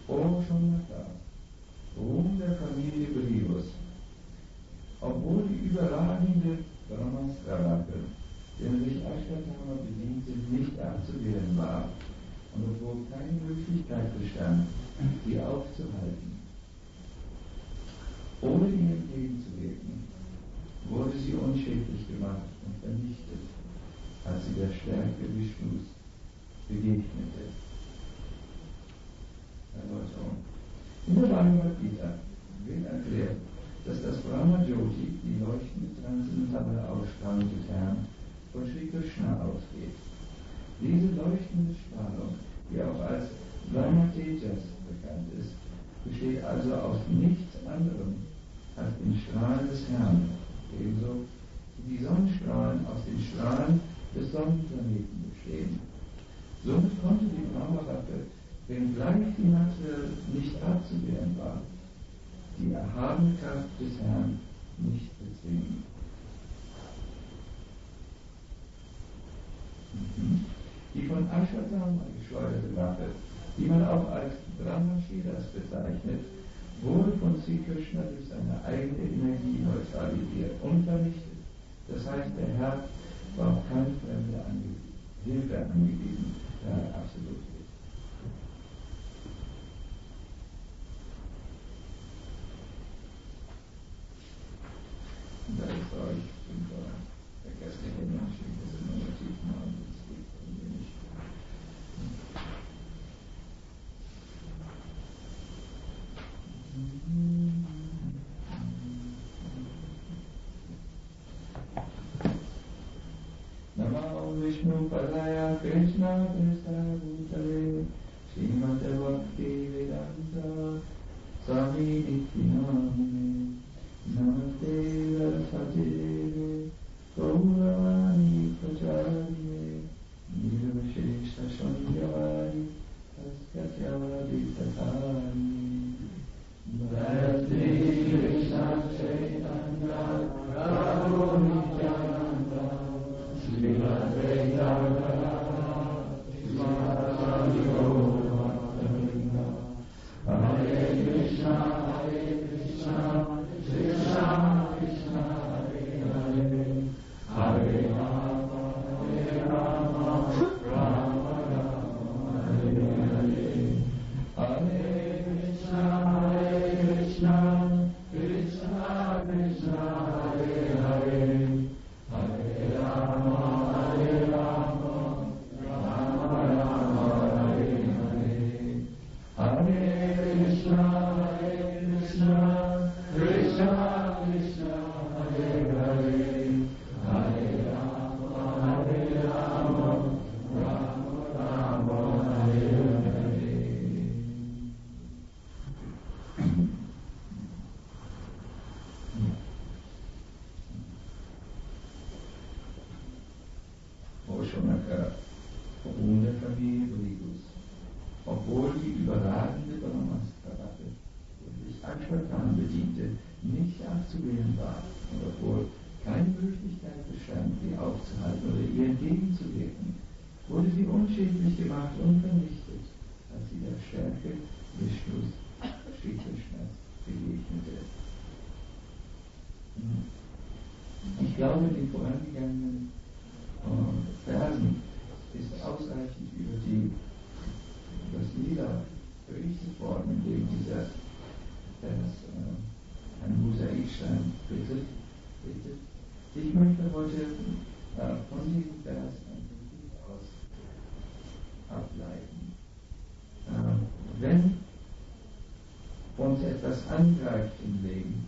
Oh, schon mal da. Ruhm der Familie Brigus. Obwohl die überragende Brahmastra-Waffe, der sich Ashwatthama bediente, nicht abzuwehren war, und obwohl keine Möglichkeit bestand, sie aufzuhalten, ohne ihr entgegenzuwirken, wurde sie unschädlich gemacht und vernichtet, als sie der Stärke Vishnus begegnete. Erläuterung. In der Bhagavad Gita wird erklärt, dass das Brahma-Jyoti, die leuchtende transzendentale Ausstrahlung des Herrn, von Sri Krishna ausgeht. Diese leuchtende Strahlung, die auch als Brahma Tejas bekannt ist, besteht also aus nichts anderem als den Strahlen des Herrn, ebenso wie die Sonnenstrahlen aus den Strahlen des Sonnenplaneten bestehen. Somit konnte die Brahma-Waffe, wenngleich die Masse nicht abzuwehren war, die erhabene Kraft des Herrn nicht bezwingen. Die von Ashwatthama geschleuderte Waffe, die man auch als Brahma-Shiras bezeichnet, wurde von Sri Krishna durch seine eigene Energie neutralisiert und vernichtet. Das heißt, der Herr braucht keine fremde Hilfe angegeben, da er absolut ist. Da ist euch vergessliche Menschen, das sind negativ machen, das geht von mir nicht. Namo Vishnu Padaya Krishna Krishna Bhutale Srimate Bhakti Vedanta Swami Nityanamane Namaste Saraswati Gauravani Pracharye Nirvishesha Shanyavari Askatyavadi Tatari Bhakti Krishna Chaitanya Prabhu Nityananda Sri Advaita Sri Gauravani Hare Krishna Hare Krishna Krishna Krishna Hare Hare Hare Rama Hare Rama Rama Rama Hare Hare Hare Krishna Krishna Krishna Hare Hare Hare Rama Hare Rama Rama Rama Hare Hare Hare Krishna Krishna Krishna Hare Hare Hare Rama Hare Rama Rama Rama Hare Hare. Oshanaka, Ruhm der Familie Brigus. Obwohl die überragende Brahmastra-Waffe, die sich Ashwatthama bediente, nicht abzuwehren war, und obwohl keine Möglichkeit bestand, sie aufzuhalten oder ihr entgegenzuwirken, wurde sie unschädlich gemacht und vernichtet, als sie der Stärke Vishnus, Sri Krishnas, begegnete. Ich glaube, die vorangegangenen Versen ist ausreichend über das Lila berichtet worden, in dem dieser Vers ein Mosaikstein bittet. Ich möchte heute von diesem Vers ein Prinzip aus ableiten. Wenn uns etwas angreift im Leben,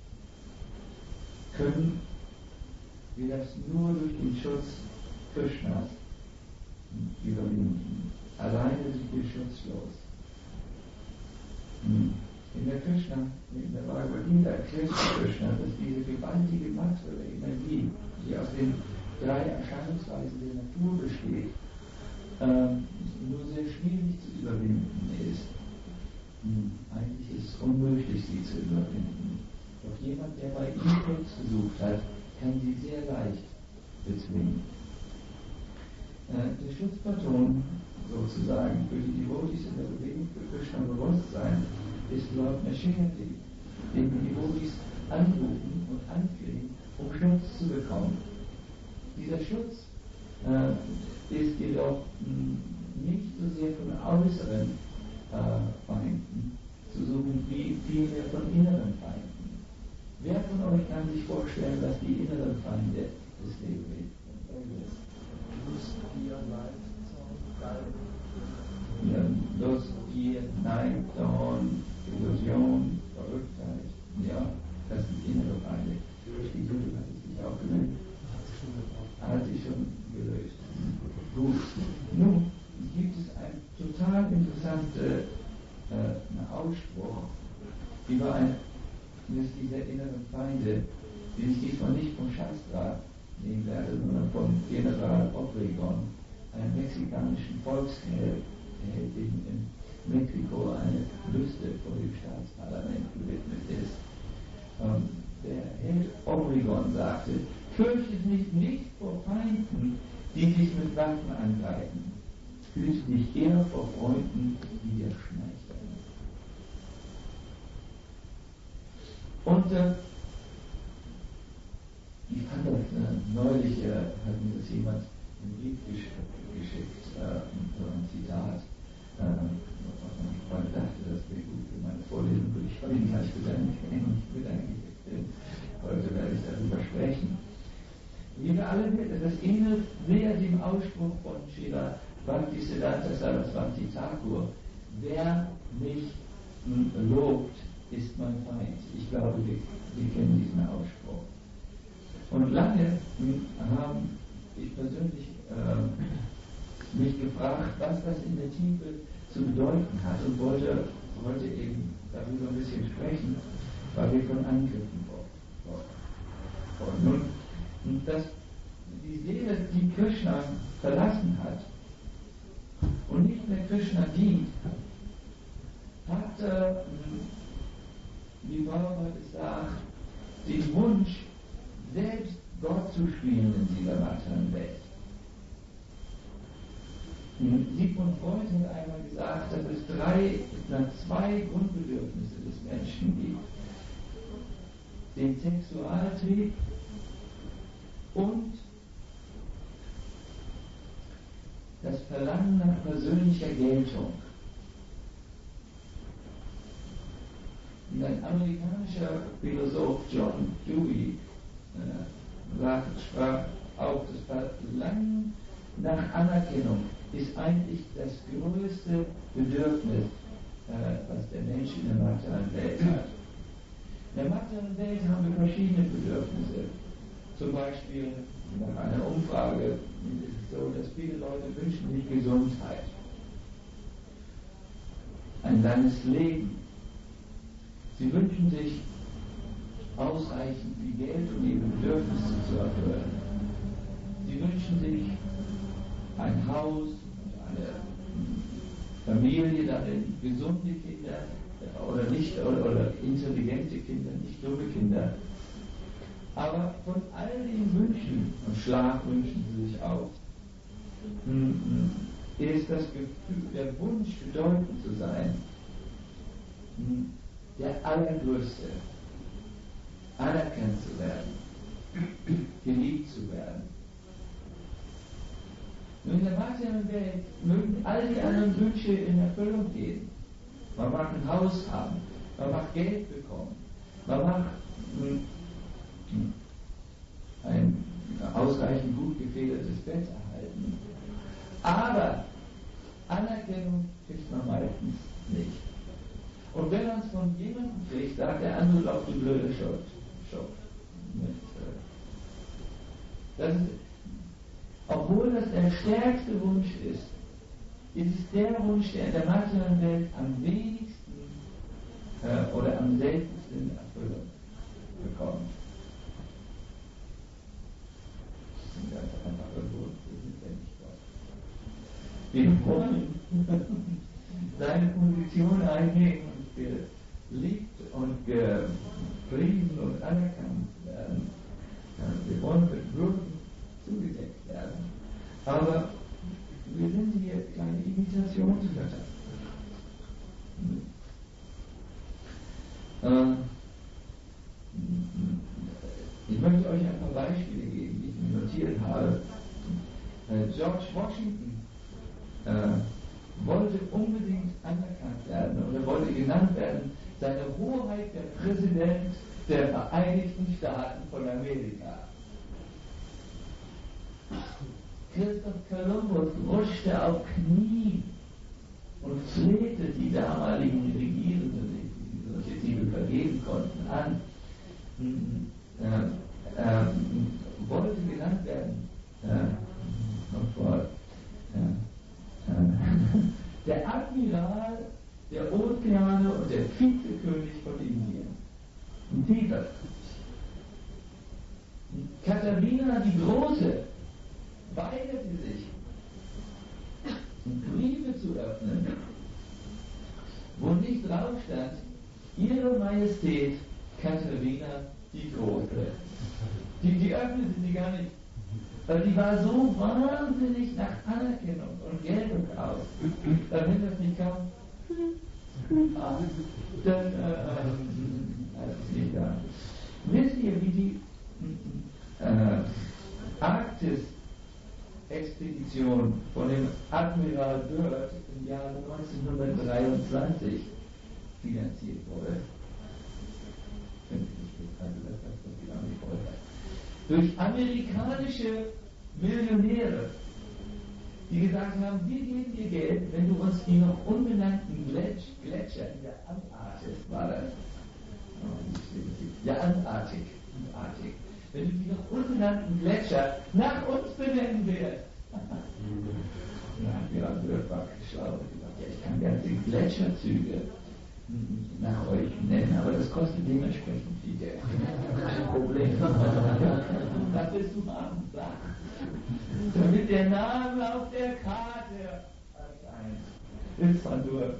können wir das nur durch den Schutz Krishnas überwinden. Alleine sind wir schutzlos. In der Bhagavad Gita erklärt Krishna, dass diese gewaltige materielle Energie, die aus den drei Erscheinungsweisen der Natur besteht, nur sehr schwierig zu überwinden ist. Eigentlich ist es unmöglich, sie zu überwinden. Doch jemand, der bei ihm Schutz gesucht hat, kann sie sehr leicht bezwingen. Der Schutzpatron, sozusagen für die Devotees in der Bewegung für Krishna-Bewusstsein ist Lord Nrsimhadev, den die Devotees anrufen und anflehen, um Schutz zu bekommen. Dieser Schutz ist jedoch nicht so sehr von äußeren Feinden zu suchen, wie vielmehr von inneren Feinden. Wer von euch kann sich vorstellen, was die inneren Feinde des Lebens sind? Lust, Gier, Neid, Zorn, Illusion, Verrücktheit. Ja, das sind innere Feinde. Die Juden hat es sich auch gelöst. Hat sich schon gelöst. Gut. Nun gibt es einen total interessanten Ausspruch über eines dieser inneren Feinde, den ich diesmal nicht vom Shastra nehmen werde, sondern von General Obregon, einem mexikanischen Volksheld, der in Mexiko eine Lüste vor dem Staatsparlament gewidmet ist. Der Held Obregon sagte: Fürchtet dich nicht vor Feinden, die dich mit Waffen angreifen. Hüte dich eher vor Freunden, die dir schmeicheln. Und ich fand das neulich, hat mir das jemand einen Brief geschickt, so ein Zitat. Ich dachte, das wäre gut für meine Vorlesung, würde ich heute nicht mit eigentlich heute werde ich darüber sprechen. Wie wir alle wissen, das ähnelt sehr dem Ausspruch von Srila Bhaktisiddhanta Saraswati Thakur: Wer mich lobt, ist mein Feind. Ich glaube, wir kennen diesen Ausspruch. Und lange habe ich persönlich mich gefragt, was das in der Tiefe zu bedeuten hat, und wollte heute eben darüber ein bisschen sprechen, weil wir von Angriffen wurden. Nun, dass die Seele, die Krishna verlassen hat und nicht mehr Krishna dient, hat, wie Bhagavad sagt, den Wunsch, selbst Gott zu spielen in dieser materiellen Welt. Sigmund Freud hat einmal gesagt, dass es zwei Grundbedürfnisse des Menschen gibt: den Sexualtrieb und das Verlangen nach persönlicher Geltung. Und ein amerikanischer Philosoph, John Dewey, sprach auch, das Verlangen nach Anerkennung ist eigentlich das größte Bedürfnis, was der Mensch in der materiellen Welt hat. In der materiellen Welt haben wir verschiedene Bedürfnisse. Zum Beispiel nach einer Umfrage ist es so, dass viele Leute wünschen sich Gesundheit, ein langes Leben. Sie wünschen sich ausreichend viel Geld, um ihre Bedürfnisse zu erfüllen. Sie wünschen sich ein Haus, eine Familie, darin gesunde Kinder oder intelligente Kinder, nicht dumme Kinder. Aber von all den Wünschen, und Schlaf wünschen sie sich auch, ist das Gefühl, der Wunsch, bedeutend zu sein, der allergrößte. Anerkannt zu werden, geliebt zu werden. Nun, in der materiellen Welt mögen all die anderen Wünsche in Erfüllung gehen. Man mag ein Haus haben, man mag Geld bekommen, man mag ein ausreichend gut gefedertes Bett erhalten. Aber Anerkennung kriegt man meistens nicht. Und wenn man es von jemandem kriegt, sagt der andere, glaub, du blöde Schott. Das ist, obwohl das der stärkste Wunsch ist, ist es der Wunsch, der in der materiellen Welt am wenigsten oder am seltensten Erfüllung bekommt. Das sind ganz einfache Wunsch, wir sind ja nicht Gott. Wir wollen seine Position einnehmen und geliebt und gepriesen und anerkannt werden. Wir wollen mit Würden zugedeckt werden. Aber wir sind hier kleine Imitationen. Ich möchte euch ein paar Beispiele geben, die ich mir notiert habe. George Washington wollte unbedingt anerkannt werden oder wollte genannt werden, seine Hoheit der Präsident der Vereinigten Staaten von Amerika. Christoph Kolumbus rutschte auf Knien und flehte die damaligen Regierenden, die solche Titel vergeben konnten, an, wollte genannt werden. Der Admiral der Ozeane und der Vizekönig von Indien. Ein Titel. Katharina die Große weigerte sich, Briefe zu öffnen, wo nicht drauf stand, Ihre Majestät Katharina die Große. Die öffnete sie gar nicht. Weil die war so wahnsinnig nach Anerkennung und Geltung aus. Wenn das nicht kam, dann ist nicht da. Wisst ihr, wie die Arktis-Expedition von dem Admiral Byrd im Jahr 1923 finanziert wurde? Durch amerikanische Millionäre, die gesagt haben, wir geben dir Geld, wenn du uns die noch unbenannten Gletscher in der Antarktis, war das? Ja, Antarktik. Wenn du die noch unbenannten Gletscher nach uns benennen wirst. Ja, Björn war schlau und gesagt, ja, ich kann ganze Gletscherzüge nach euch nennen, aber das kostet dementsprechend viel Geld. Kein Problem. Das ist du haben Sachen. Damit der Name auf der Karte erscheint. Ist zwar nur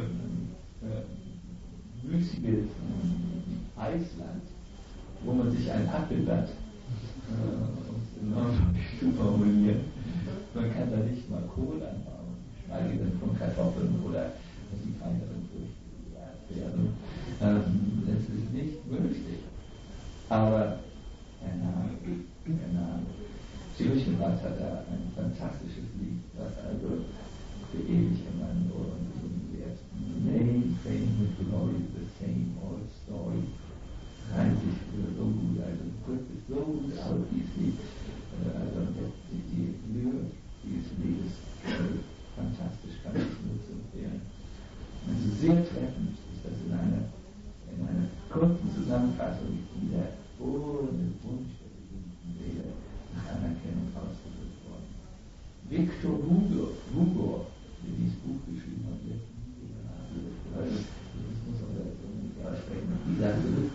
müßiges Eisland, wo man sich ein Apfelblatt, um es zu formulieren, man kann da nicht mal Kohl anbauen, geschweige denn von Kartoffeln oder die feineren Früchte. Es ist nicht möglich. Aber der Name. Kirchenwald hat da ein fantastisches Lied, was also für ewig in meinen Ohren gesungen wird. Name, fame and glory, the same old story. Reimt sich so gut, also drückt es so gut aus, dieses Lied. Also die Lyrik dieses Liedes, fantastisch, kann ich nur zu empfehlen. Also sehr treffend ist das in einer kurzen Zusammenfassung dieser ohne Wunsch der berühmten Rede nach Anerkennung ausgedrückt worden. Victor Hugo, der dieses Buch geschrieben hat, das muss man so nicht aussprechen. Dieser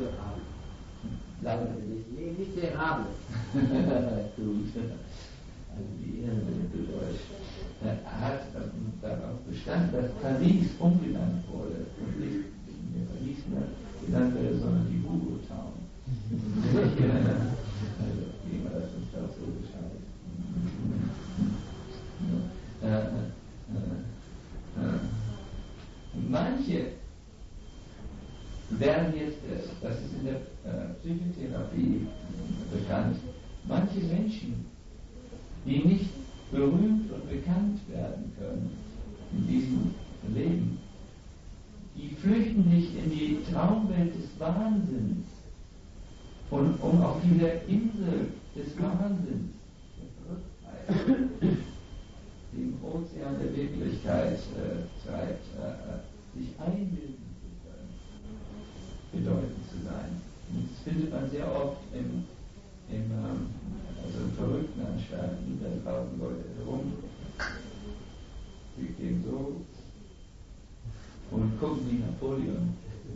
Miserable. Gut. Also die Ehrenwerte Deutsch. Hat darauf bestanden, dass Paris umbenannt wurde und nicht Paris genannt wurde, sondern die Hugo Town. Also wie man das uns auch so beschreibt. Manche werden jetzt, das ist in der Psychotherapie bekannt, manche Menschen, die nicht berühmt und bekannt werden können in diesem Leben, die flüchten nicht in die Traumwelt des Wahnsinns und um auf dieser Insel des Wahnsinns, der Verrücktheit, die im Ozean der Wirklichkeit treibt, sich einbilden zu können, bedeutend zu sein. Und das findet man sehr oft in verrückten Anstalten, da laufen Leute herum, die gehen so und gucken wie Napoleon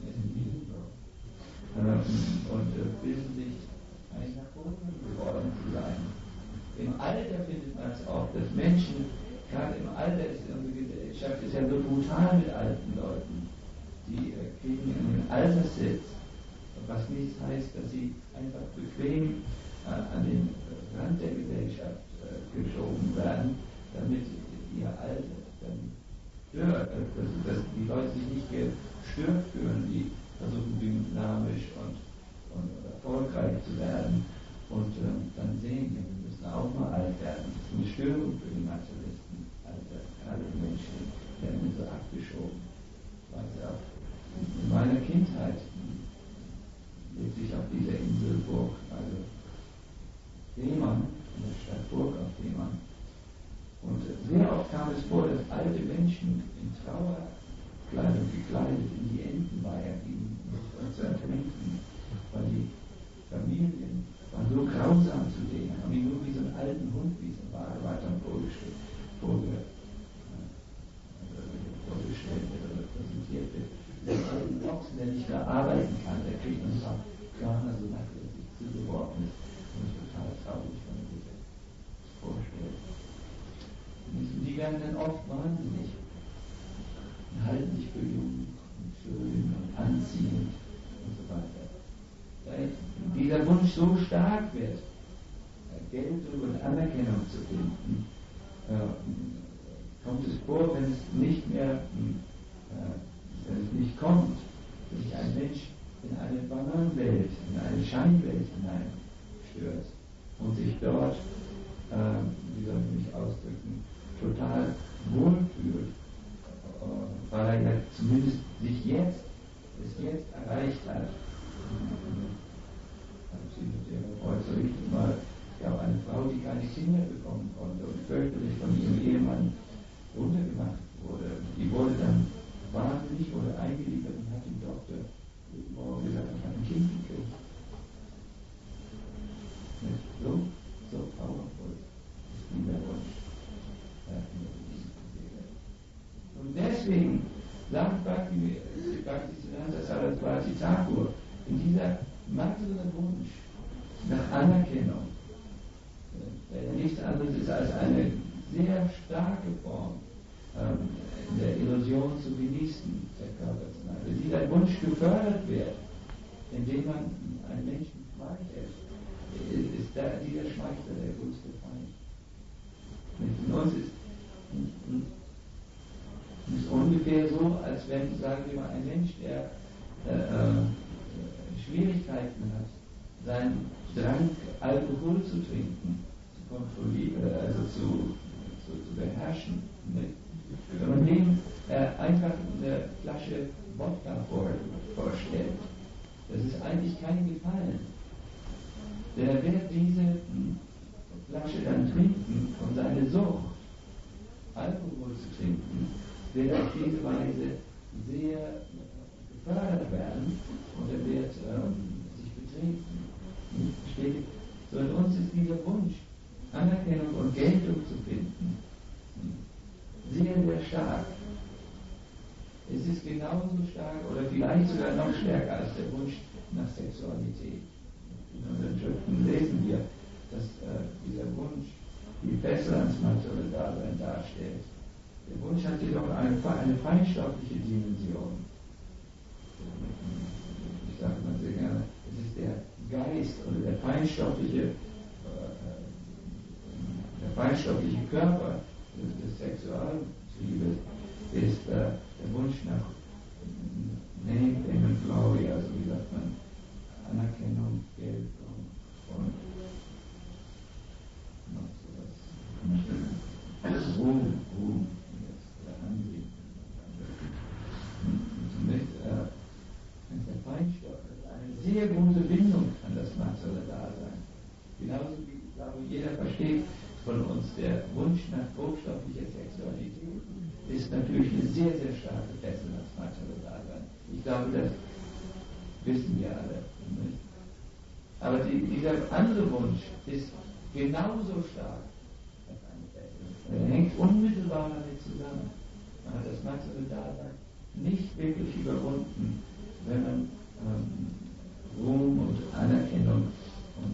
und bilden sich ein Napoleon geworden zu sein. Im Alter findet man es auch, dass Menschen, gerade im Alter ist unsere Gesellschaft ist ja so brutal mit alten Leuten, die kriegen einen Alterssitz, was nicht heißt, dass sie einfach bequem an den Rand der Gesellschaft geschoben werden, damit ihr Alter dann stört, dass die Leute sich nicht gestört fühlen, die versuchen dynamisch und erfolgreich zu werden und dann sehen wir müssen auch mal alt werden. Das ist eine Störung für die Materialisten, alle Menschen werden so abgeschoben. Weiter. In meiner Kindheit lebte ich auf dieser Insel Burg, also Fehmarn, in der Stadt Burg auf Fehmarn. Und sehr oft kam es vor, dass alte Menschen in Trauerkleidung gekleidet in die Entenweiher gingen, um zu ertrinken, weil die Familien waren so grausam zu sehen, haben ihn nur wie so einen alten Hund, wie so ein Badeweiter vorgestellt oder präsentiert wird. Der alten Ochsen, der nicht mehr arbeiten kann, der kriegt ein paar Körner, so nachdem er sich zugeworfen ist. Und ist total traurig, wenn man sich das vorstellt. Und die werden dann oft wahnsinnig und halten sich für jung und schön und anziehend und so weiter. Da dieser Wunsch so stark wird, Geltung und Anerkennung zu finden, kommt es vor, wenn es nicht mehr, wenn es nicht kommt, dass sich ein Mensch in eine Bananenwelt, in eine Scheinwelt hineinstürzt und sich dort, wie soll ich mich ausdrücken, total wohlfühlt, weil er ja zumindest es jetzt erreicht hat. Äußerlich mal, es gab eine Frau, die keine Kinder bekommen konnte und fürchterlich von ihrem Ehemann runtergemacht wurde. Die wurde dann wahnsinnig oder eingeliefert und hat dem Doktor jeden Morgen gesagt, ich habe ein Kind gekriegt. So powerful ist dieser Wunsch. Und deswegen sagt Bhaktisiddhanta Saraswati Thakur, in dieser materiellen Wunsch nach Anerkennung, der nichts anderes ist als eine sehr starke Form der Illusion zu genießen, der Körpersnahme. Wenn dieser Wunsch gefördert wird, indem man einen Menschen schmeichelt, ist dieser Schmeichler der größte Feind. In uns ist ungefähr so, als wenn, sagen wir mal, ein Mensch, der Schwierigkeiten hat, seinen Drang, Alkohol zu trinken, zu kontrollieren, also zu beherrschen. Nicht? Wenn man dem einfach eine Flasche Wodka vorstellt, das ist eigentlich kein Gefallen. Denn er wird diese Flasche dann trinken und seine Sucht, Alkohol zu trinken, wird auf diese Weise sehr gefördert werden und er wird sich betrinken. So in uns ist dieser Wunsch, Anerkennung und Geltung zu finden, sehr, sehr stark. Es ist genauso stark oder vielleicht sogar noch stärker als der Wunsch nach Sexualität. In unseren Schriften lesen wir, dass dieser Wunsch die Fessel ans materielle Dasein darstellt. Der Wunsch hat jedoch eine feinstoffliche Dimension. Ich sage mal sehr gerne, es ist der Geist oder der feinstoffliche Körper des Sexualtriebes ist der Wunsch nach Name, Fame and Glory, also wie sagt man, Anerkennung, Geltung und noch sowas. Ruhm, der Ansehen. Der Feinstoff ist eine sehr große Bindung an das materielle Dasein. Genauso wie, glaube ich, jeder versteht von uns, der Wunsch nach grobstofflicher Sexualität ist natürlich eine sehr, sehr starke Fessel ans materielle Dasein. Ich glaube, das wissen wir alle. Nicht? Aber dieser andere Wunsch ist genauso stark als eine Fessel. Er hängt unmittelbar damit zusammen. Man hat das materielle Dasein nicht wirklich überwunden, wenn man Ruhm und Anerkennung und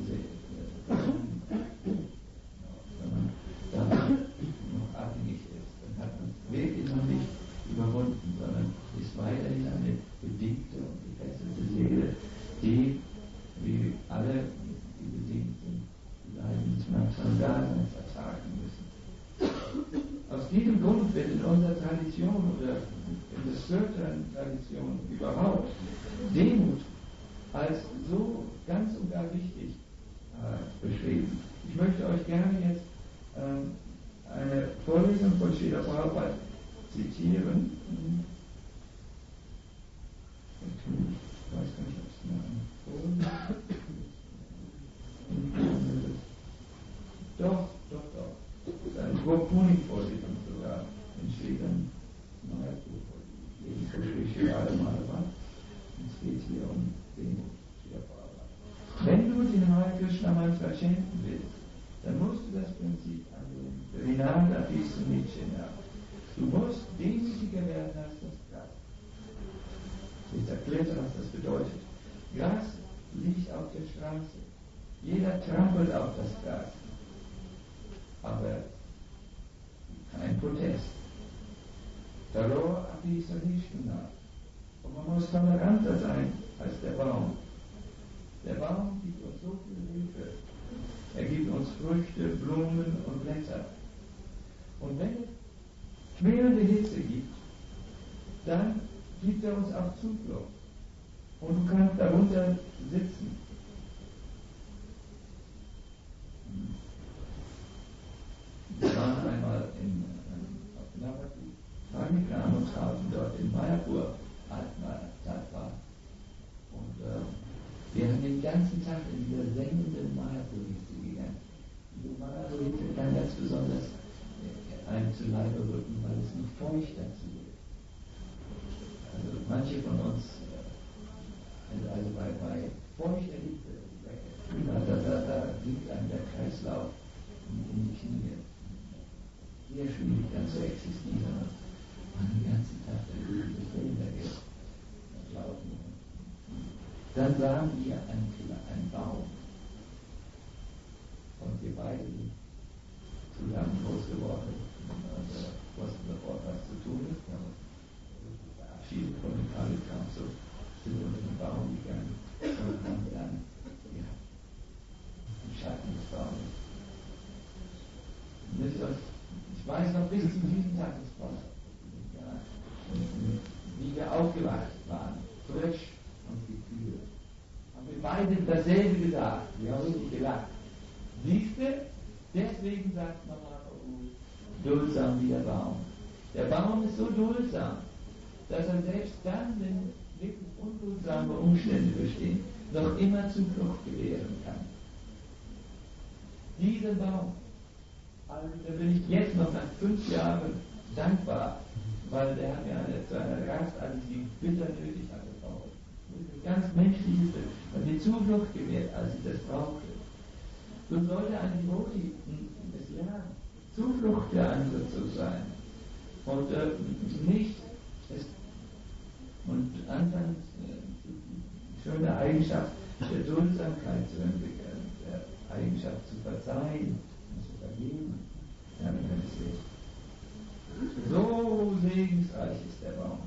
wenn man davon noch abhängig ist, dann hat man wirklich noch nicht überwunden, sondern ist weiterhin eine bedingte und gefesselte Seele, die, wie alle die bedingten Leiden des materiellen Daseins ertragen müssen. Aus diesem Grund wird in unserer Tradition Tradition oder in der Sötern-Tradition überhaupt Demut als so ganz und gar wichtig beschrieben. Ich möchte euch gerne jetzt eine Vorlesung von Srila Prabhupada zitieren. Ich weiß gar nicht, ob es mir Doch. Das ist eine Gopuni-Vorlesung sogar in Schweden. Es geht hier um Demut. Wenn du den Hare Krishna Mantra schenken willst, dann musst du das Prinzip anwenden. Vinanda Visunichena. Du musst demütiger werden als das Gras. Ich erkläre, was das bedeutet. Gras liegt auf der Straße. Jeder trampelt auf das Gras. Aber kein Protest. Daro Apisanishna. Und man muss toleranter sein als der Baum. Der Baum gibt uns so viel Hilfe. Er gibt uns Früchte, Blumen und Blätter. Und wenn es schwerende Hitze gibt, dann gibt er uns auch Zuflucht. Und du kannst darunter sitzen. Wir waren einmal auf Navadvip und haben dort in Mayapur war. Und wir haben den ganzen Tag in dieser sengenden Mayapur-Hitze gegangen. Die Mayapur-Hitze kann ganz besonders einem zu Leibe rücken, weil es nicht feucht dazu ist. Also manche von uns, also bei feuchter Hitze, da liegt einem der Kreislauf in die Knie. Sehr schwierig dann zu existieren. Und den ganzen Tag durch Wälder laufen. Dann sahen wir einen Baum. Und wir beide sind zusammen groß geworden und wussten sofort, was zu tun ist. Wir haben uns verabschiedet von dem Kalikamp, so sind unter den Baum gegangen und haben dann im Schatten des Baumes. Ich weiß noch bis zu diesem Tag des Baumes, wie wir aufgewacht waren, frisch und gekühlt. Haben wir beide dasselbe gesagt. Wir haben richtig gelacht. Siehste, deswegen sagt Mahaprabhu, duldsam wie der Baum. Der Baum ist so duldsam, dass er selbst dann, wenn wirklich unduldsame Umstände bestehen, noch immer Zuflucht gewähren kann. Dieser Baum, also da bin ich jetzt noch nach 5 Jahren dankbar, weil der hat mir zu einer Rast, als ich sie bitter nötig hatte, ganz menschliche und mir Zuflucht gewährt, als ich das brauchte. So sollte ein Devoti es lernen, Zuflucht für andere zu sein und nicht und anfangen, schöne Eigenschaft der Duldsamkeit zu entwickeln, der Eigenschaft zu verzeihen und zu vergeben. Ja, so segensreich ist der Baum.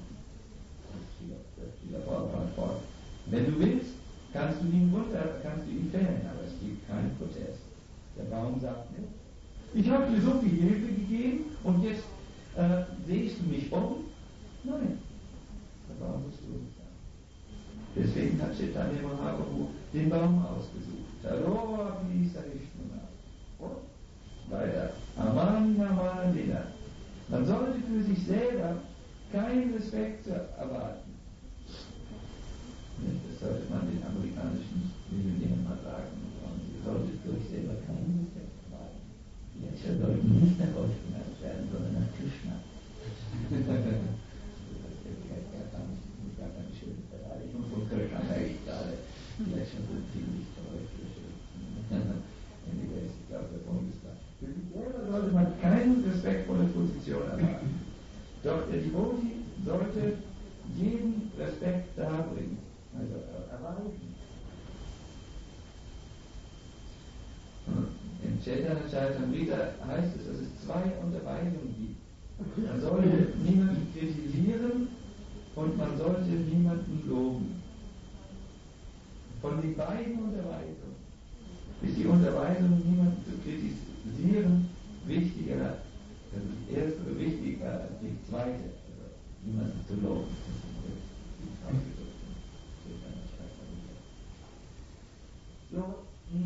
Wenn du willst, kannst du ihn fällen, aber es gibt keinen Protest. Der Baum sagt nicht, ich habe dir so viel Hilfe gegeben und jetzt sehst du mich um. Nein, der Baum muss ruhig sein. Deswegen hat Chaitanya Mahaprabhu den Baum ausgesucht. Taroa Bisa Vishnuna. Und weiter. Amanina. Man sollte für sich selber keinen Respekt erwarten. Das sollte man den amerikanischen Millionären mal sagen. Ihr solltet für euch selber keinen Respekt erwarten. Die Menschen sollten nicht nach euch benannt werden, sondern nach Krishna. Das ist gar keine schöne Verteidigung von Krishna, merke ich gerade. Die Menschen sind ziemlich verrückt. Ich glaube, der Punkt ist da. Für sich selber sollte man keine respektvolle Position erwarten. Doch der Devoti sollte jeden Respekt darbringen, also erreichen. Im Chaitanya Charitamrita heißt es, dass es 2 Unterweisungen gibt. Man sollte niemanden kritisieren und man sollte niemanden loben. Von den beiden Unterweisungen ist die Unterweisung, niemanden zu kritisieren, wichtiger, das ist die erste wichtiger als die zweite. das ist zu loben. So,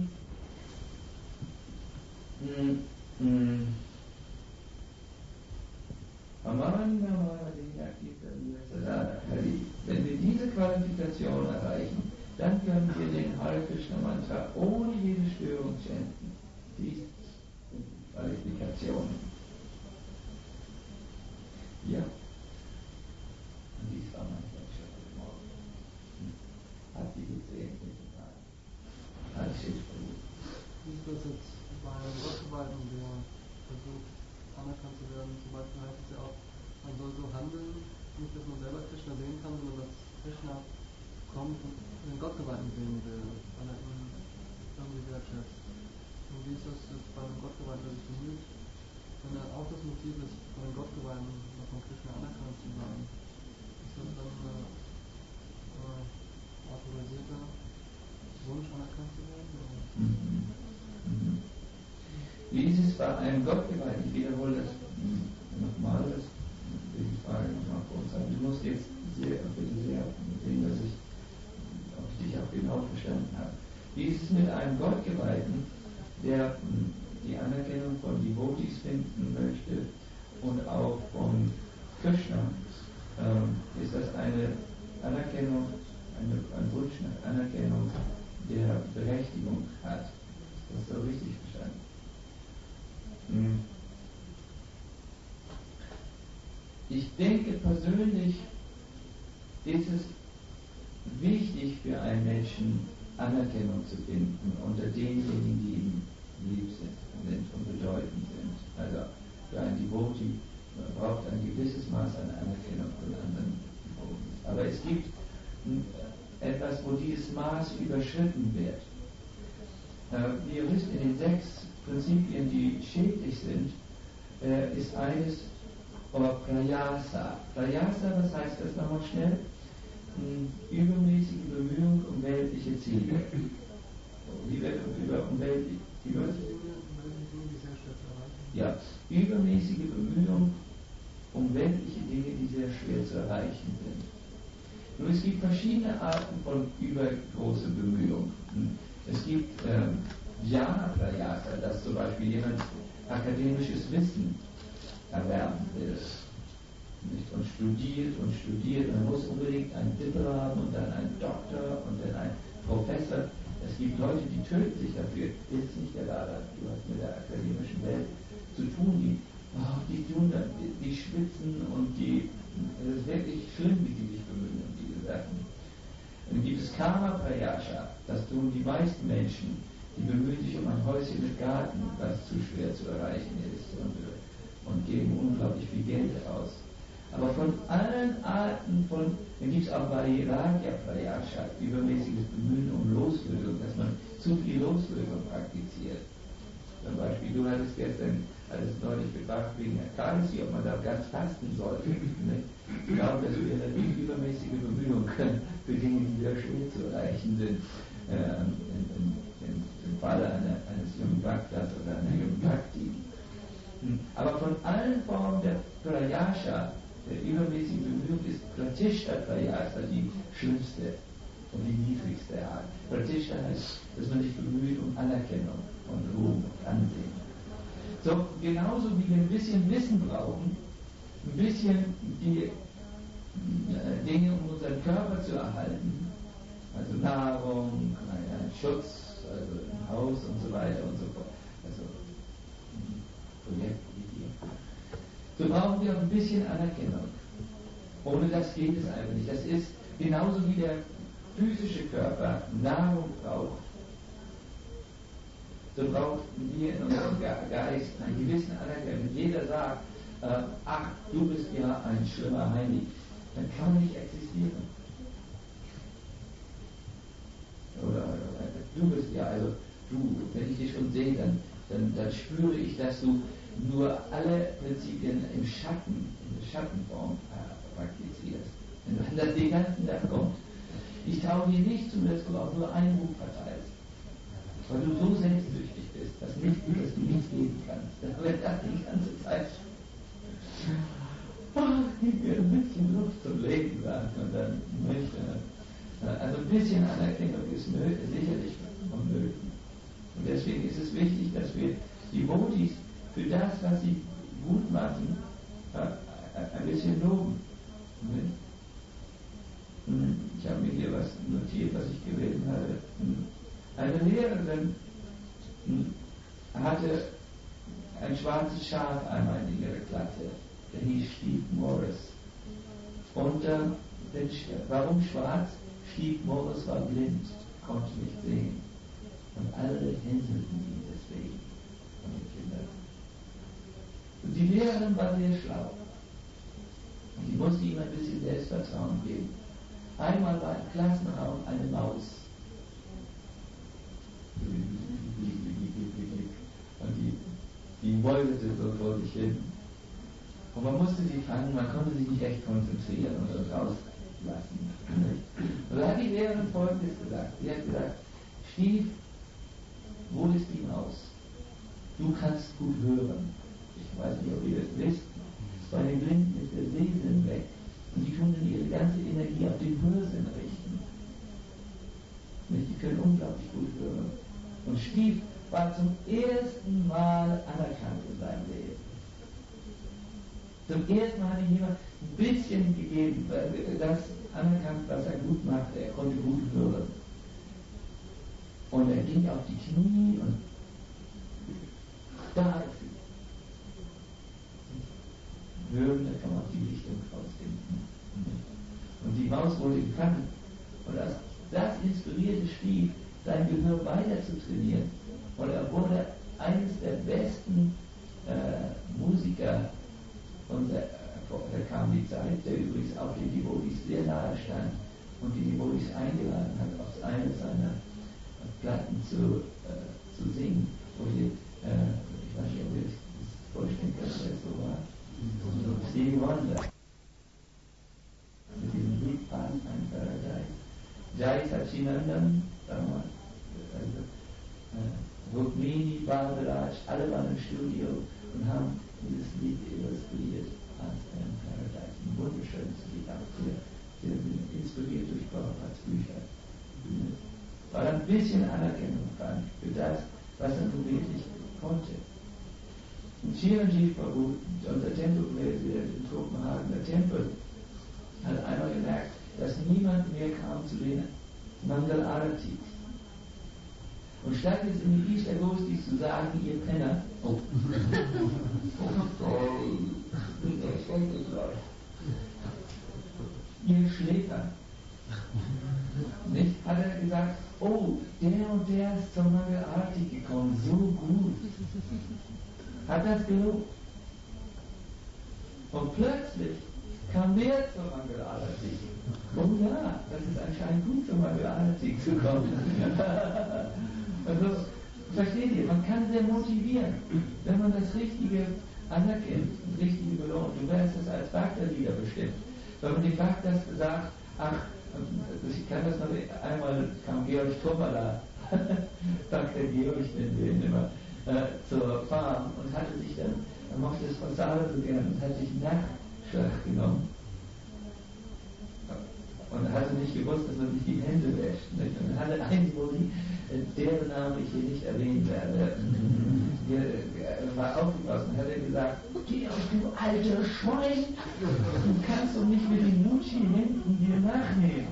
wenn wir diese Qualifikation erreichen, dann können wir den Hare Krishna Mantra ohne jede Störung chanten. Diese Qualifikationen. Ja. Und dies war mein Lecture heute Morgen. Habt ihr gesehen, bitte sagen. Alles steht gut. Wie ist das jetzt bei einem Gottgeweihten, der versucht, anerkannt zu werden? Zum Beispiel heißt es ja auch, man soll so handeln, nicht dass man selber Krishna sehen kann, sondern dass Krishna kommt und den Gottgeweihten sehen will, weil er ihn irgendwie wertschätzt. Und wie ist das jetzt bei einem Gottgeweihten, der sich bemüht, wenn er auch das Motiv ist, von den Gottgeweihten oder von Krishna anerkannt zu sein? Ist das dann ein autorisierter Wunsch, anerkannt zu werden? Wie ist es bei einem Gottgeweihten? Ich wiederhole das nochmal, die Frage nochmal kurz. Du musst jetzt bitte sehr sehen, dass ich dich auch genau verstanden habe. Wie ist es mit einem Gottgeweihten, der die Anerkennung von Devotees finden möchte und auch von Krishna? Ist das eine Anerkennung, ein Wunsch nach Anerkennung, der Berechtigung hat? Das ist so richtig verstanden. Ich denke persönlich, ist es wichtig für einen Menschen, Anerkennung zu finden unter denjenigen, die ihm lieb sind und bedeutend sind. Also für einen Devotee braucht ein gewisses Maß an Anerkennung von anderen Devotees. Aber es gibt etwas, wo dieses Maß überschritten wird. Wie ihr wisst, in den 6 Prinzipien, die schädlich sind, ist eines Prayasa. Prayasa, was heißt das nochmal schnell? Übermäßige Bemühung um weltliche Ziele. Wie wird übermäßige Bemühung um weltliche Dinge, die sehr schwer zu erreichen sind. Nun, es gibt verschiedene Arten von übergroßer Bemühung. Es gibt Jnana Prayasa, dass zum Beispiel jemand akademisches Wissen erwerben will. Und studiert und studiert und muss unbedingt einen Titel haben und dann einen Doktor und dann einen Professor. Es gibt Leute, die töten sich dafür. Das ist nicht der Wahrheit. Du hast mit der akademischen Welt zu tun. Die schwitzen und es ist wirklich schlimm, wie sie sich bemühen um diese Sachen. Dann gibt es Karma Prayasha. Das tun die meisten Menschen. Die bemühen sich um ein Häuschen mit Garten, was zu schwer zu erreichen ist und geben unglaublich viel Geld aus. Aber von allen Arten dann gibt es auch Vairagya Prayasha, übermäßiges Bemühen um Loslösung, dass man zu viel Loslösung praktiziert. Zum Beispiel, du hattest gestern alles neulich gefragt wegen Ekadasi, ob man da ganz fasten sollte. Ich glaube, das wäre nicht übermäßige Bemühung für Dinge, die sehr schwer zu erreichen sind. Im Falle eines jungen Bhaktas oder einer jungen Bhakti. Aber von allen Formen der Prayasha, der übermäßigen Bemühung, ist Pratishta Prayasa die schlimmste und die niedrigste Art. Pratishta heißt, dass man sich bemüht um Anerkennung und Ruhm und Ansehen. So, genauso wie wir ein bisschen Wissen brauchen, ein bisschen die Dinge, um unseren Körper zu erhalten, also Nahrung, einen Schutz, also ein Haus und so weiter und so fort, also Projekte wie hier. So brauchen wir auch ein bisschen Anerkennung. Ohne das geht es einfach nicht. Das ist genauso wie der physische Körper Nahrung braucht. So brauchen wir in unserem Geist einen gewissen Anerkennung. Wenn jeder sagt, ach, du bist ja ein schlimmer Heilig, dann kann man nicht existieren. Oder du bist ja, also du, wenn ich dich schon sehe, dann spüre ich, dass du nur alle Prinzipien im Schatten, in der Schattenform praktizierst. Wenn das den ganzen Tag kommt, ich traue dir nicht zu, dass du auch nur ein Buch verteilst. Weil du so selbstsüchtig bist, dass du nichts geben kannst. Wenn das die ganze Zeit gib mir ein bisschen Luft zum Leben, sagt man dann nüchtern. Also ein bisschen Anerkennung ist sicherlich vonnöten. Und deswegen ist es wichtig, dass wir die Bodhis für das, was sie gut machen, ein bisschen loben. Ich habe mir hier was notiert, was ich gelesen habe. Eine Lehrerin hatte ein schwarzes Schaf einmal in ihrer Klasse. Der hieß Steve Morris. Und warum schwarz? Steve Morris war blind, konnte nicht sehen. Und alle hänselten ihn deswegen von den Kindern. Und die Lehrerin war sehr schlau. Und die musste ihm ein bisschen Selbstvertrauen geben. Einmal war im Klassenraum eine Maus. Und die mäusete so vor sich hin. Und man musste sie fangen, man konnte sich nicht echt konzentrieren oder rauslassen. Und da hat die Lehrerin Folgendes gesagt. Sie hat gesagt, Steve, wo ist die Maus? Du kannst gut hören. Ich weiß nicht, ob ihr das wisst. Bei den Blinden ist der Sehsinn weg. Und die tun dann ihre ganze Energie auf den Hörsinn richten. Die können unglaublich gut hören. Und Steve war zum ersten Mal anerkannt in seinem Leben. Zum ersten Mal hat ihm jemand ein bisschen gegeben, das anerkannt, was er gut machte. Er konnte gut hören. Und er ging auf die Knie und da ist sie. Hören, da kann man auch die Richtung rausfinden. Und die Maus wurde gefangen. Und das inspirierte Steve, sein Gehör weiter zu trainieren. Und er wurde eines der besten Musiker. Und da kam die Zeit, der übrigens auch den Devotis sehr nahe stand und die Devotis eingeladen hat, auf eine seiner Platten zu singen. Wo ich weiß nicht, ob ihr das vorstellen könnt, wer es so war. Stevie Wonder. Mit diesem Lied Pathfinder Paradise. Jai Sachinandan, damals, Rukmini, Bhadraj, alle waren im Studio und haben dieses Lied illustriert, Pathfinder Paradise. Ein wunderschönes Lied, auch sehr inspiriert durch Prabhupads Bücher. Weil er ein bisschen Anerkennung fand für das, was er nun wirklich konnte. Und Chiranjeev Prabhu, unser Tempelpräsident in Kopenhagen, der Tempel, hat einmal gemerkt, dass niemand mehr kam zu den Mangal Aratis. Und statt jetzt in die Easter Ghostis zu sagen, ihr Penner, ihr Schläfer, nicht, hat er gesagt, oh, der und der ist zum Mangal Arati gekommen, so gut. Hat das gelobt. Und plötzlich kam wer zur Mangal Arati. Oh ja, das ist anscheinend gut, zum Mangal Arati zu kommen. Also, versteht ihr, man kann sehr motivieren, wenn man das Richtige anerkennt, das Richtige belohnt. Du wirst es als Bhakta-Lieder bestimmt. Wenn man dem Bhaktas sagt, ach, ich kann das noch einmal, kam Georg Topala, Dr. Georg, den immer, zur Farm und hatte sich dann, er mochte es von Sala so gern und hat sich Nachtschlag genommen. Und er hatte nicht gewusst, dass man sich die Hände wäscht. Nicht? Und er hatte einen Bulli, deren Namen ich hier nicht erwähnen werde, war aufgepasst und hat er gesagt, Georg, du alter Schwein, du kannst doch nicht mit den Mutschi-Händen dir nachnehmen.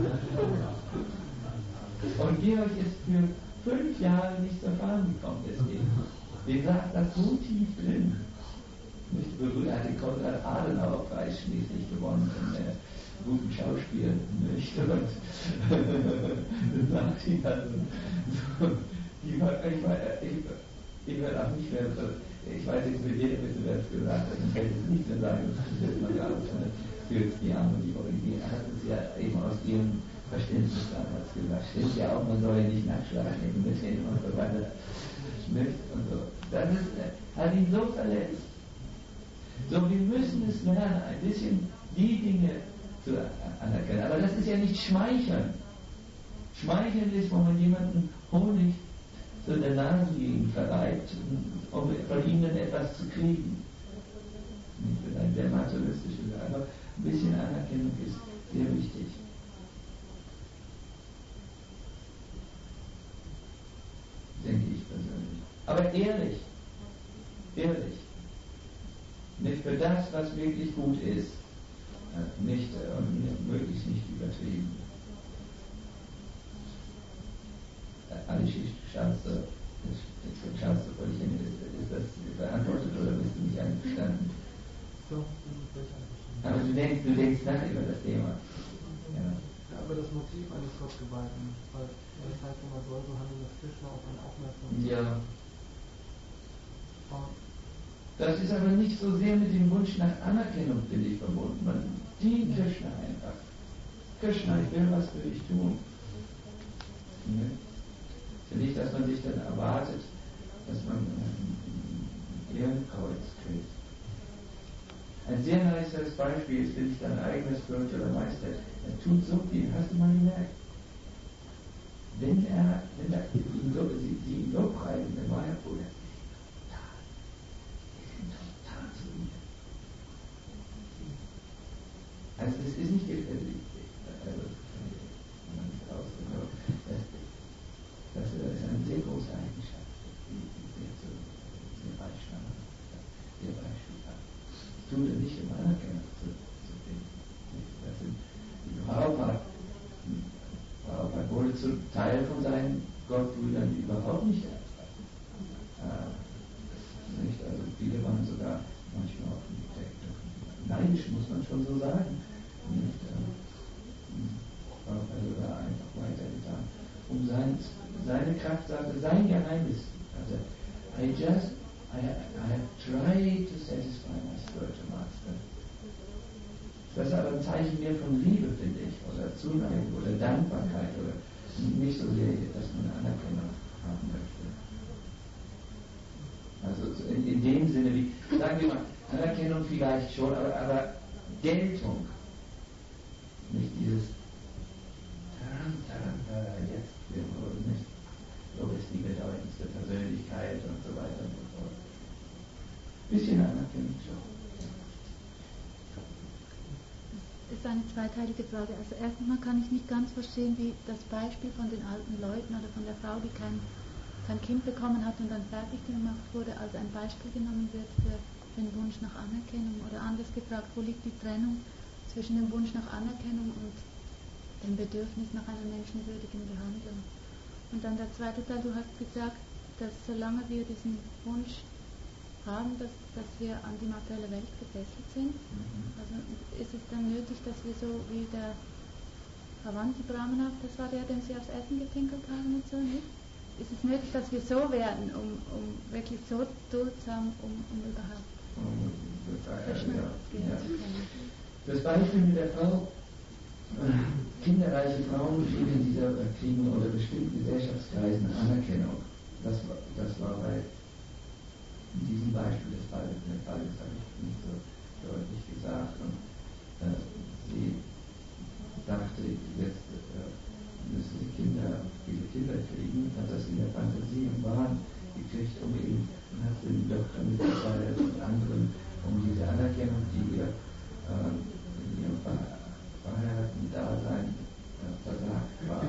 Und Georg ist für 5 Jahre nicht zur Farm gekommen, deswegen. Den saß das so tief drin. Nicht berührt, er hatte Konrad Adenauer-Preis schließlich gewonnen in guten Schauspiel nicht. Und das sagt sie dann so, ich werde auch nicht mehr, ich weiß jetzt mit jedem wissen, wer es gesagt hat, ich hätte es nicht mehr sagen, das ist mal gar nicht für die Arme, die Origine, er hat es ja eben aus ihrem Verständnis damals gesagt, stimmt ja auch, man soll ja nicht nachschlagen mit denen und so weiter. Nicht? Und so. Das ist, hat ihn so verletzt. So, wir müssen es lernen, ein bisschen die Dinge zu anerkennen. Aber das ist ja nicht Schmeicheln. Schmeicheln ist, wo man jemanden Honig so in der Nase verreibt, um von ihm dann etwas zu kriegen. nicht vielleicht der materialistische, aber ein bisschen Anerkennung ist sehr wichtig. Denke ich persönlich. Aber ehrlich. Ehrlich. Nicht für das, was wirklich gut ist. Nicht, möglichst nicht übertrieben. Schatze, ist das beantwortet oder bist du nicht einverstanden? So, bin ich einverstanden. Aber du denkst nach über das Thema. Ja. Ja, aber das Motiv eines Gottgeweihten, weil das heißt, man soll so handeln, dass Krishna auf einen aufmerksam ist. Ja. Das ist aber nicht so sehr mit dem Wunsch nach Anerkennung, finde ich, verbunden. Man dient Krishna einfach. Krishna, ich will was für dich tun. Ja. Nicht, dass man sich dann erwartet, dass man ein Ehrenkreuz kriegt. Ein sehr nices Beispiel ist, finde ich, dein eigenes spiritueller Meister. Er tut so viel, hast du mal gemerkt? Wenn sie ihn lobpreisen, dann war er wohl total zu ihm. Also das ist nicht das ist eine sehr große Eigenschaft, die sehr beispielhaft. Das tut er nicht, um Anerkennung zu finden. Prabhupada wurde zum Teil von seinen Gottbrüdern überhaupt nicht nicht. Also viele waren sogar manchmal auch neidisch, muss man schon so sagen. Nicht, Prabhupada sogar einfach weitergetan. Um seine Kraft sagte, sein Geheimnis. Also, I have tried to satisfy my spiritual master. Das ist aber ein Zeichen mehr von Liebe, finde ich, oder Zuneigung, oder Dankbarkeit, oder nicht so sehr, dass man Anerkennung haben möchte. Also in dem Sinne, wie, sagen wir mal, Anerkennung vielleicht schon, aber Geltung. Nicht dieses jetzt nicht. So ist die bedeutendste Persönlichkeit und so weiter und so fort. Bisschen Anerkennung schon. Das ist eine zweiteilige Frage. Also erstmal kann ich nicht ganz verstehen, wie das Beispiel von den alten Leuten oder von der Frau, die kein Kind bekommen hat und dann fertig gemacht wurde, als ein Beispiel genommen wird für den Wunsch nach Anerkennung. Oder anders gefragt, wo liegt die Trennung zwischen dem Wunsch nach Anerkennung und dem Bedürfnis nach einer menschenwürdigen Behandlung? Und dann der zweite Teil, du hast gesagt, dass solange wir diesen Wunsch haben, dass wir an die materielle Welt gefesselt sind. Also ist es dann nötig, dass wir so wie der Avanti Brahmana, das war der, dem sie aufs Essen gepinkelt haben und so, nicht? Ist es nötig, dass wir so werden, um wirklich so duldsam, um überhaupt Krishna gehen zu können? Das Beispiel mit der Frau, kinderreiche Frauen kriegen unter bestimmten Gesellschaftskreisen Anerkennung. Das war bei in diesem Beispiel des Falles, das habe ich nicht so deutlich gesagt. Und sie dachte, jetzt müssen sie viele Kinder kriegen, hat das in der Fantasie im Wahn gekriegt, um eben, und hat den Doktor mitgeteilt und anderen, um diese Anerkennung, die ihr in ihrem verheirateten Dasein versagt war,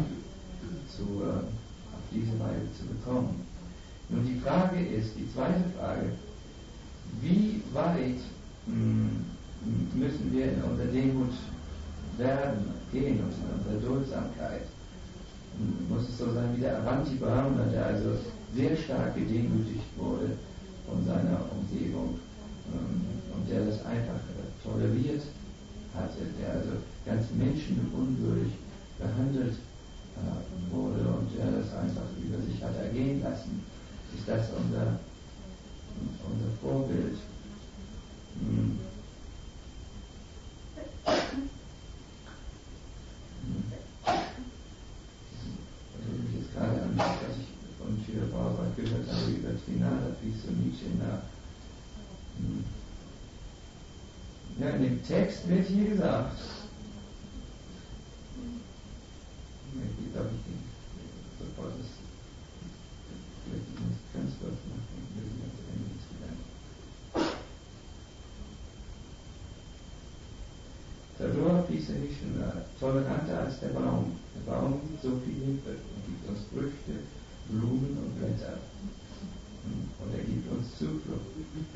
auf diese Weise zu bekommen. Nun die Frage ist, die zweite Frage, wie weit müssen wir in unserer Demut gehen und in unserer Duldsamkeit? Muss es so sein wie der Avanti Brahmana, der also sehr stark gedemütigt wurde von seiner Umgebung und der das einfach toleriert hatte, der also ganz menschenunwürdig behandelt wurde und der das einfach über sich hat ergehen lassen. Ist das unser Vorbild? Ich mich jetzt gerade an, was ich von Srila Prabhupada gehört habe über Trinada Pisonichena. Ja, in dem Text wird hier gesagt, ich glaube, ich sofort das vielleicht ganz kurz nachdenken, wir sind jetzt Ende des Gedankens. toleranter als der Baum. Der Baum gibt so viel Hilfe und gibt uns Früchte, Blumen und Blätter. Und er gibt uns Zuflucht.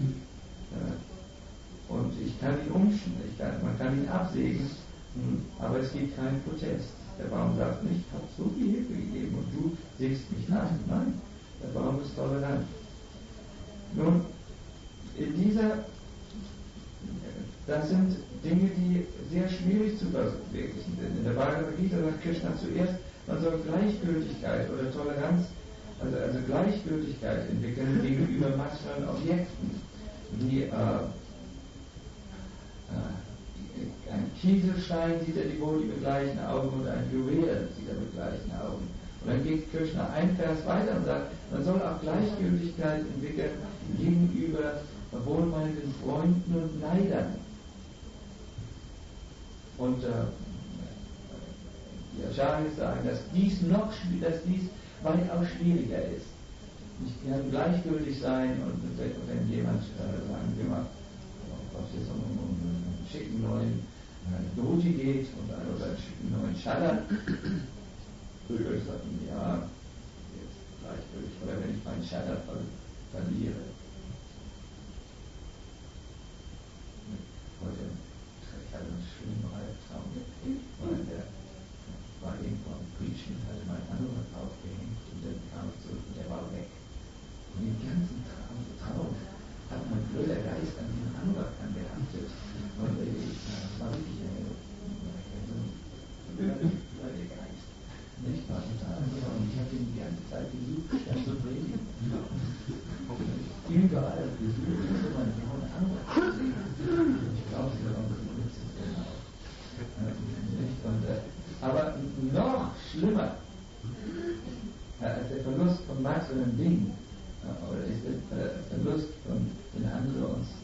Und ich kann ihn umschneiden, man kann ihn absägen, aber es gibt keinen Protest. Der Baum sagt nicht, ich habe so viel Hilfe gegeben und du sägst mich ab. Nein, der Baum ist tolerant. Nun, das sind Dinge, die sehr schwierig zu verwirklichen sind. In der Bhagavad Gita sagt Krishna zuerst, man soll Gleichgültigkeit oder Toleranz, also Gleichgültigkeit entwickeln gegenüber materiellen Objekten, wie ein Kieselstein sieht er die Devoti mit gleichen Augen und ein Juwel sieht er mit gleichen Augen. Und dann geht Krishna ein Vers weiter und sagt, man soll auch Gleichgültigkeit entwickeln gegenüber wohlmeinenden Freunden und Neidern. Und die Acharyas sagen, dass dies weitaus schwieriger ist. Ich kann gleichgültig sein und wenn jemand, sagen wir mal, ob es jetzt um einen schicken neuen Dhoti geht oder einen schicken neuen Chadar, würde ich sagen, ja, jetzt gleichgültig, oder wenn ich meinen Chadar verliere. Heute, ich hatte einen schönen Albtraum, weil der war irgendwo am Preachen, hatte mein Anruf aufgehängt und dann kam ich zurück und der war weg. Und den ganzen Traum hat mein blöder Geist an den Anruf angehaftet. Und das war wirklich ein blöder Geist. Ich war total und ich habe ihn die ganze Zeit gesucht, statt zu predigen. Überall gesucht, um einen blauen Anruf zu sehen. Ich glaube, sie waren so witzig. Aber noch schlimmer als der Verlust von materiellen Dingen oder ist der Verlust von den anderen uns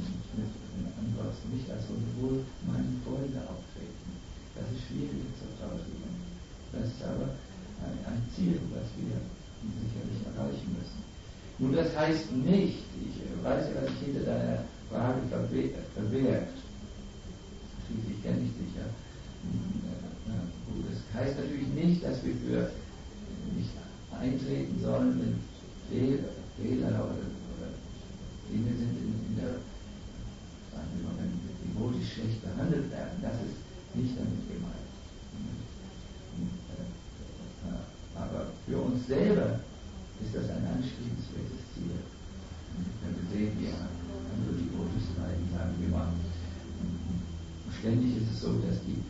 nicht als wohl meine Freunde auftreten. Das ist schwierig zu tauschen. Das ist aber ein Ziel, das wir sicherlich erreichen müssen. Nun, das heißt nicht, ich weiß ja, was sich hinter deiner Frage verbergt. Schließlich kenne ich dich ja. Das heißt natürlich nicht, dass wir nicht eintreten sollen, wenn Fehler oder Dinge sind in der, sagen wir mal, wenn die Devotis schlecht behandelt werden. Das ist nicht damit gemeint. Aber für uns selber ist das ein anstrebenswertes Ziel. Wenn wir sehen, wie andere Devotis leiden, sagen wir mal, ständig ist es so, dass die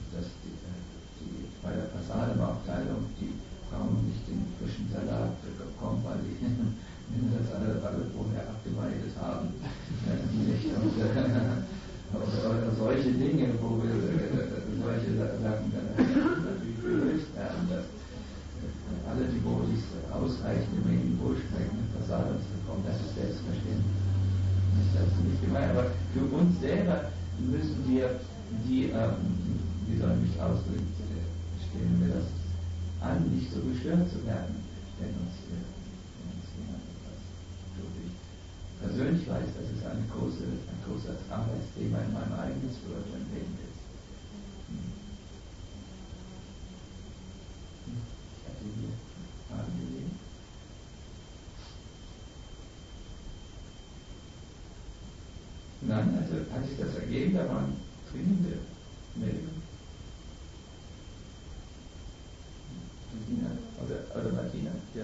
bei der Fassadenabteilung die Frauen nicht den frischen Salat bekommen, weil die das alle vorher abgeweidet haben. Oder solche Dinge, wo wir solche Sachen dann natürlich gelöst werden, dass alle Devotis ausreichende Mengen wohlschmeckende Fassaden bekommen. Das ist selbstverständlich. Das ist nicht gemeint, aber für uns selber müssen wir die, wie soll ich mich ausdrücken, stellen wir das an, nicht so gestört zu werden, wenn uns jemand etwas tut. Ich persönlich weiß, dass es ein großes Arbeitsthema in meinem eigenen spirituellen Leben ist. Ich hatte hier Fragen gesehen. Nein, also hat sich das ergeben, da waren dringende Meldungen. Oder Martina, ja.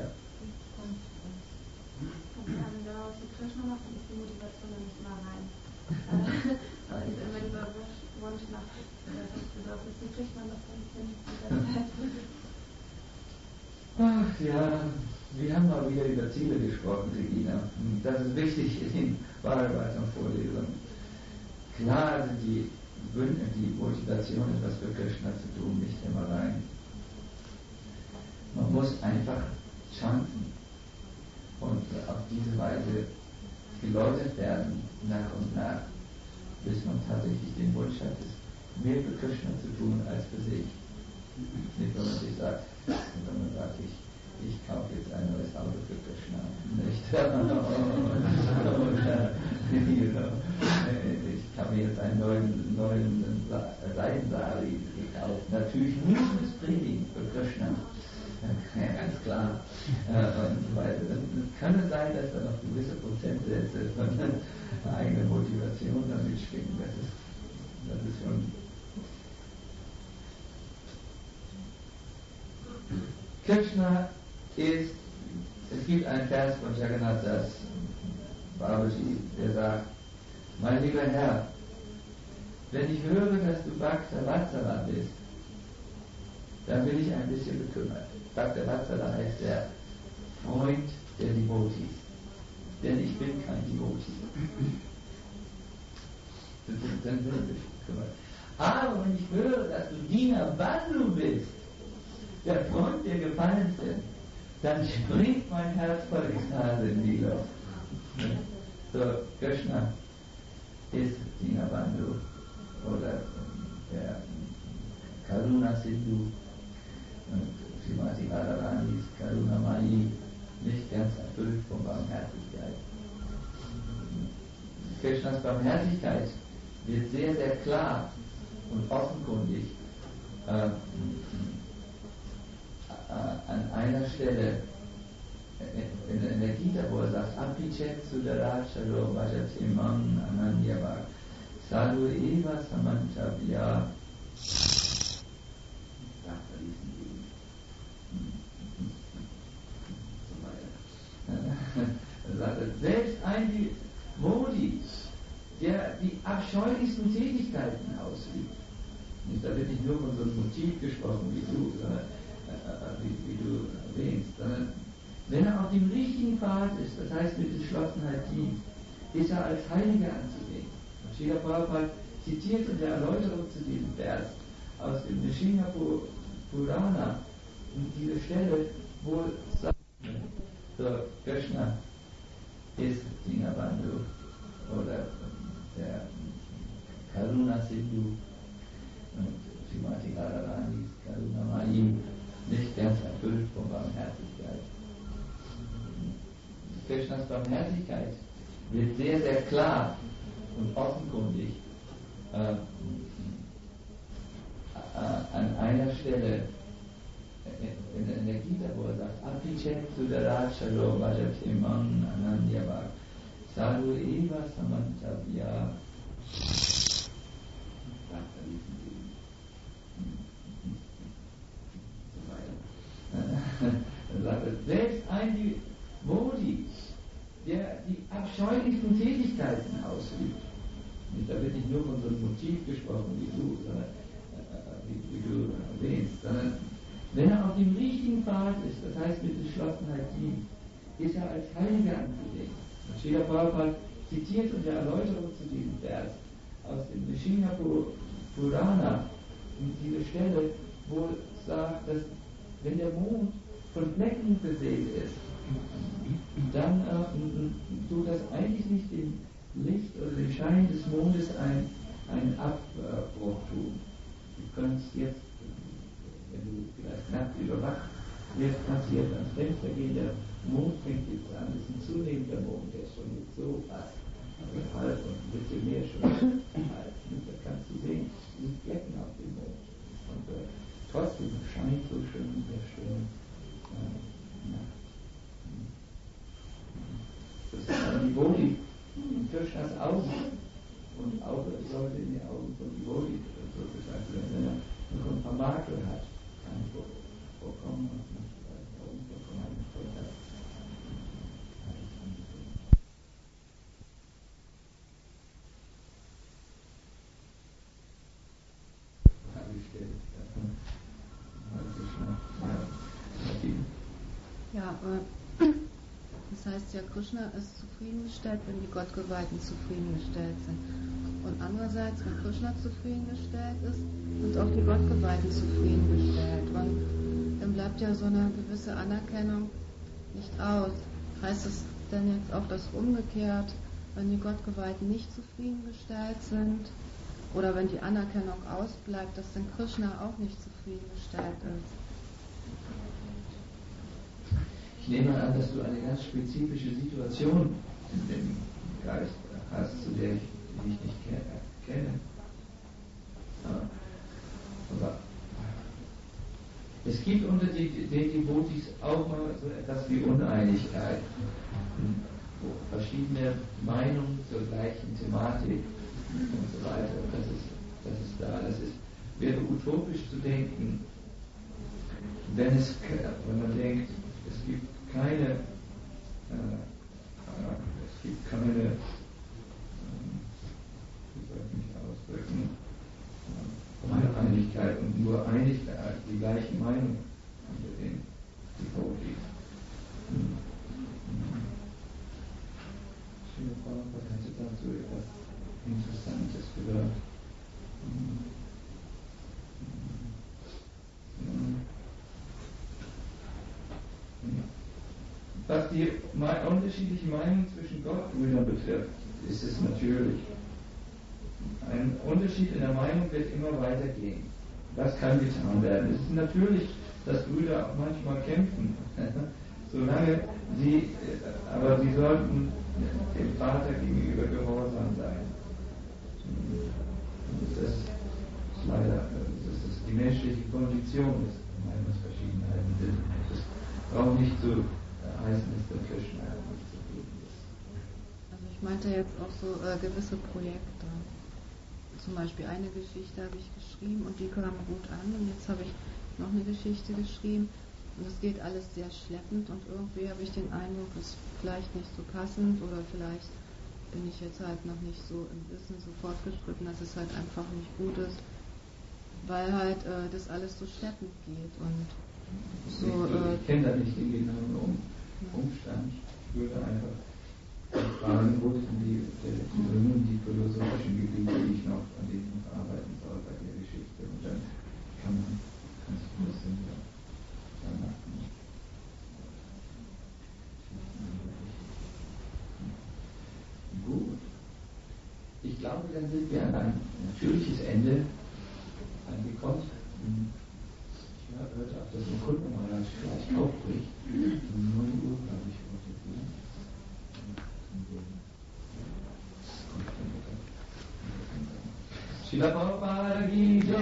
Daraus die Krishna macht, dann ist die Motivation dann nicht mal rein. Und immer dieser Wunsch nach Bedürfnis, wie kriegt man das dann hin mit der Zeit? Ach ja, wir haben mal wieder über Ziele gesprochen, Regina. Das ist wichtig in Bhagavatam-Vorlesungen. Klar sind die Motivation, etwas für Krishna zu tun, nicht immer rein. Man muss einfach chanten und auf diese Weise geläutert werden, nach und nach, bis man tatsächlich den Wunsch hat, mehr für Krishna zu tun als für sich. Nicht, wenn man sich sagt, ich ich kaufe jetzt ein neues Auto für Krishna, nicht? Ich habe mir jetzt einen neuen Seidensari gekauft. Natürlich nur fürs Predigen für Krishna. Ja, ganz klar. Weil es kann es sein, dass da noch gewisse Prozentsätze von eigener Motivation damit schwingen. Das ist schon. Krishna ist, es gibt einen Vers von Jagannath Das Babaji, der sagt, mein lieber Herr, wenn ich höre, dass du Bhakta Vatsala bist, dann bin ich ein bisschen bekümmert. Bhakta Vatsala heißt der Freund der Devotees, denn ich bin kein Devotee. Dann bin ich bekümmert. Aber wenn ich höre, dass du Dina Bandhu bist, der Freund der Gefallensten, dann springt mein Herz voll Ekstase in die Luft. So, Krishna ist Dina Bandhu oder der Karuna Sindhu und Srimati Radharani ist Karuna Mai, nicht ganz erfüllt von Barmherzigkeit. Krishnas Barmherzigkeit wird sehr, sehr klar und offenkundig an einer Stelle in der Gita, wo er sagt, Apichet Sudarachalo Vajatimam Ananyavak Sadhu Eva Samantabhya. Selbst ein Devotee, der die abscheulichsten Tätigkeiten ausübt, nicht, da wird nicht nur von so einem Motiv gesprochen, wie du erwähnst, sondern wenn er auf dem richtigen Pfad ist, das heißt mit Entschlossenheit dient, ist er als Heiliger anzusehen. Srila Prabhupada zitiert in der Erläuterung zu diesem Vers aus dem Nrsimha Purana diese Stelle, wo sagt, so, Krishna ist Dina Bandhu oder der Karuna Sindhu und Srimati Radharani ist Karuna Mai, nicht ganz erfüllt von Barmherzigkeit. Krishnas Barmherzigkeit wird sehr, sehr klar und offenkundig an einer Stelle in der Gita, wo er sagt, Apichet Sudarachalo Vajatimam Ananyavak Sadhu Eva Samantabhya. Selbst ein Devotee, der die abscheulichsten Tätigkeiten ausübt, da wird nicht nur von so einem Motiv gesprochen, wie du erwähnst, sondern wenn er auf dem richtigen Pfad ist, das heißt mit Entschlossenheit dient, ist er als Heiliger anzusehen. Srila Prabhupada zitiert in der Erläuterung zu diesem Vers aus dem Nrsimha Purana diese Stelle, wo es sagt, dass wenn der Mond von Flecken besät ist, dann tut das eigentlich nicht dem Licht oder dem Schein des Mondes einen Abbruch tun. Du kannst jetzt, wenn du vielleicht nachts überwacht wirst, kannst du jetzt ans Fenster gehen, der Mond fängt jetzt an, das ist ein zunehmender Mond, der ist schon jetzt so fast halb und ein bisschen mehr schon halb. Da kannst du sehen, es sind Flecken auf dem Mond. Und trotzdem scheint so schön der schöne Nacht. Das ist ein Devotee in Krishnas Augen und auch sollte in die Augen von Devotee so gesagt werden, wenn er noch ein paar Makel hat, kann vorkommen und nicht unvollkommen Vollheit. Ja, das heißt ja, Krishna ist zufriedengestellt, wenn die Gottgeweihten zufriedengestellt sind. Und andererseits, wenn Krishna zufriedengestellt ist, sind auch die Gottgeweihten zufriedengestellt. Und dann bleibt ja so eine gewisse Anerkennung nicht aus. Heißt es denn jetzt auch das umgekehrt, wenn die Gottgeweihten nicht zufriedengestellt sind oder wenn die Anerkennung ausbleibt, dass dann Krishna auch nicht zufriedengestellt ist? Ich nehme an, dass du eine ganz spezifische Situation in dem Geist hast, zu der ich dich nicht kenne. Ja. Aber es gibt unter den Devotis auch mal so etwas wie Uneinigkeit, wo verschiedene Meinungen zur gleichen Thematik und so weiter. Das ist da. Das wäre utopisch zu denken, wenn man denkt, es gibt keine wie soll ich mich ausdrücken, Einigkeit und nur Einigkeit, die gleiche Meinung unter den Devotis. Schöne Frau, was hätte dazu etwas Interessantes gehört? Was die unterschiedliche Meinung zwischen Gottbrüdern betrifft, ist es natürlich. Ein Unterschied in der Meinung wird immer weitergehen. Das kann getan werden. Es ist natürlich, dass Brüder auch manchmal kämpfen, aber sie sollten dem Vater gegenüber gehorsam sein. Das ist leider, das ist die menschliche Kondition des Meinungsverschiedenheiten. Das braucht nicht zu heißen, dass der Krishna nicht zufrieden ist. Also ich meinte jetzt auch so gewisse Projekte. Zum Beispiel eine Geschichte habe ich geschrieben und die kam gut an und jetzt habe ich noch eine Geschichte geschrieben und es geht alles sehr schleppend und irgendwie habe ich den Eindruck, es ist vielleicht nicht so passend oder vielleicht bin ich jetzt halt noch nicht so im Wissen so fortgeschritten, dass es halt einfach nicht gut ist, weil halt das alles so schleppend geht und so. Ich kenne da nicht den genauen Umstand. Ich würde einfach fragen, wo sind die philosophischen Gebiete, an denen ich noch arbeiten soll bei der Geschichte. Und dann kannst du das dann machen. Gut. Ich glaube, dann sind wir an ein natürliches Ende angekommen. Ich hörte auch, dass ein Kunde mal vielleicht aufbricht. Um 9 Uhr, glaube ich, heute. Srila Prabhupada ki jai.